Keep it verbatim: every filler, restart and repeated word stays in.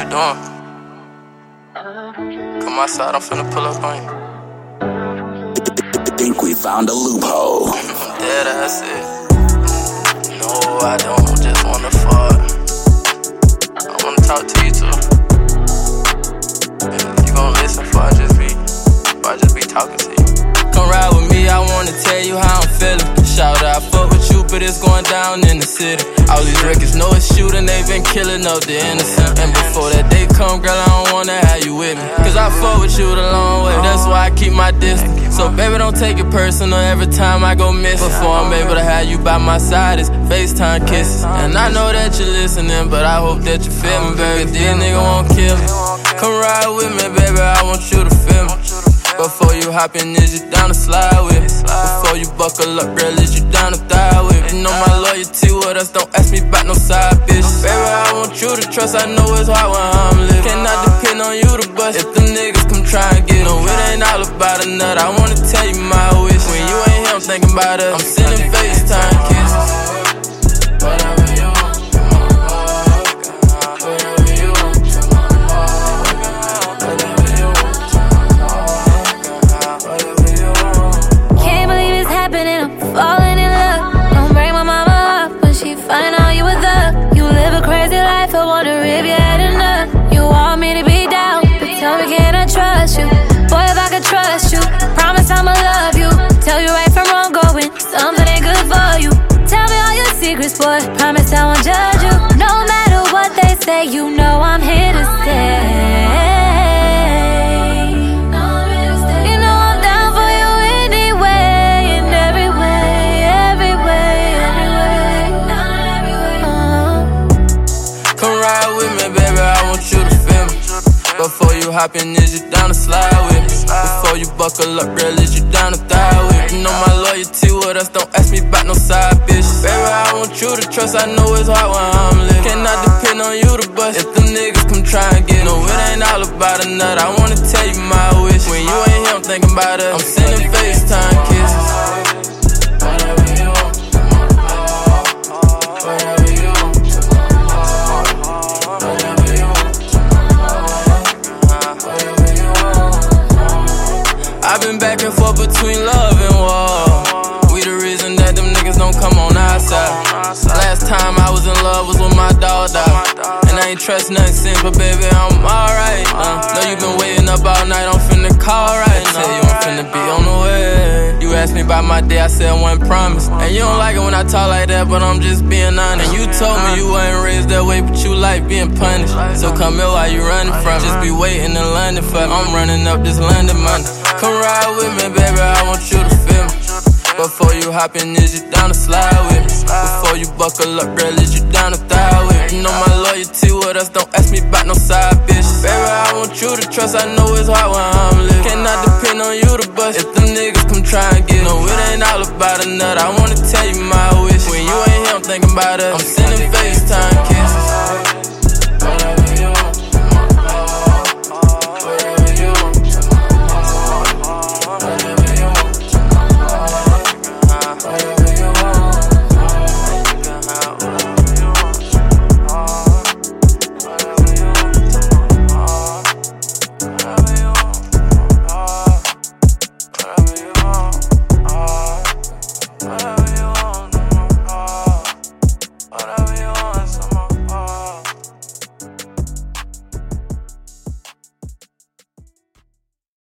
you doing? Come outside, I'm finna pull up on you. Think we found a loophole. Dead ass it. No, I don't just wanna fuck. I wanna talk to you too. Yeah, you gon' listen before I just be, before I just be talking to you. Come ride with me, I wanna tell you how I'm feeling. Shout out, fuck with you, but it's going down in the city. All these records know it's shooting, they been killing up the innocent. And before that day come, girl, I don't wanna have you with me. Cause I fuck with you the long way, that's why I keep my distance. So baby, don't take it personal every time I go miss. Before I'm able to have you by my side, it's FaceTime kisses. And I know that you're listening, but I hope that you feel me, baby. These niggas won't kill me. Come ride with me, baby, I want you to feel me. Before you hop in, is you down to slide with me? Before you buckle up, girl, is you down to die with me? You know my loyalty with us, don't ask me about no side bitch. Baby, I want you to trust, I know it's hard when I'm living. Cannot depend on you to bust if them niggas come try and get no, it ain't all about a nut, I wanna tell you my wish. When you ain't here, I'm thinking about us, I'm sending FaceTime kisses. Whatever you want, whatever you want, whatever you want. Falling in love, don't break my mama up when she find out you with her. You live a crazy life, I wanna rip your head enough. You want me to be down, but tell me can I trust you? Boy, if I could trust you, promise I'ma love you. Tell you right from wrong, going something ain't good for you. Tell me all your secrets, boy, promise I won't judge you. No matter what they say, you know I'm here to stay. Before you hop in, is you down to slide with me? Before you buckle up, girl, is you down to die with me? You know my loyalty with us, don't ask me about no side bitch. Baby, I want you to trust, I know it's hard when I'm living. Cannot depend on you to bust if them niggas come try and get no, it ain't all about a nut, I wanna tell you my wish. When you ain't here, I'm thinking about us, I'm sending FaceTime kisses. Whatever you want, whatever you want, whatever you want. I've been back and forth between love and war. We the reason that them niggas don't come on our side. Last time I was in love was with my dog died. And I ain't trust nothing since, but baby, I'm alright. Uh, know you been waiting up all night, I'm finna call right now. Tell you I'm finna be on the way. You asked me about my day, I said one promise. And you don't like it when I talk like that, but I'm just being honest. And you told me you wasn't raised that way, but you like being punished. So come here while you running from. Just be waiting in London for I'm running up this London money. Come ride with me, baby, I want you to feel me. Before you hop in, is you down to slide with me? Before you buckle up, girl, is you down to die with me? You know my loyalty with us, don't ask me about no side bitch. Baby, I want you to trust, I know it's hard when I'm living. Cannot depend on you to bust if them niggas come try and get no, it ain't all about a nut, I wanna tell you my wish. When you ain't here, I'm thinking about us, I'm sending face.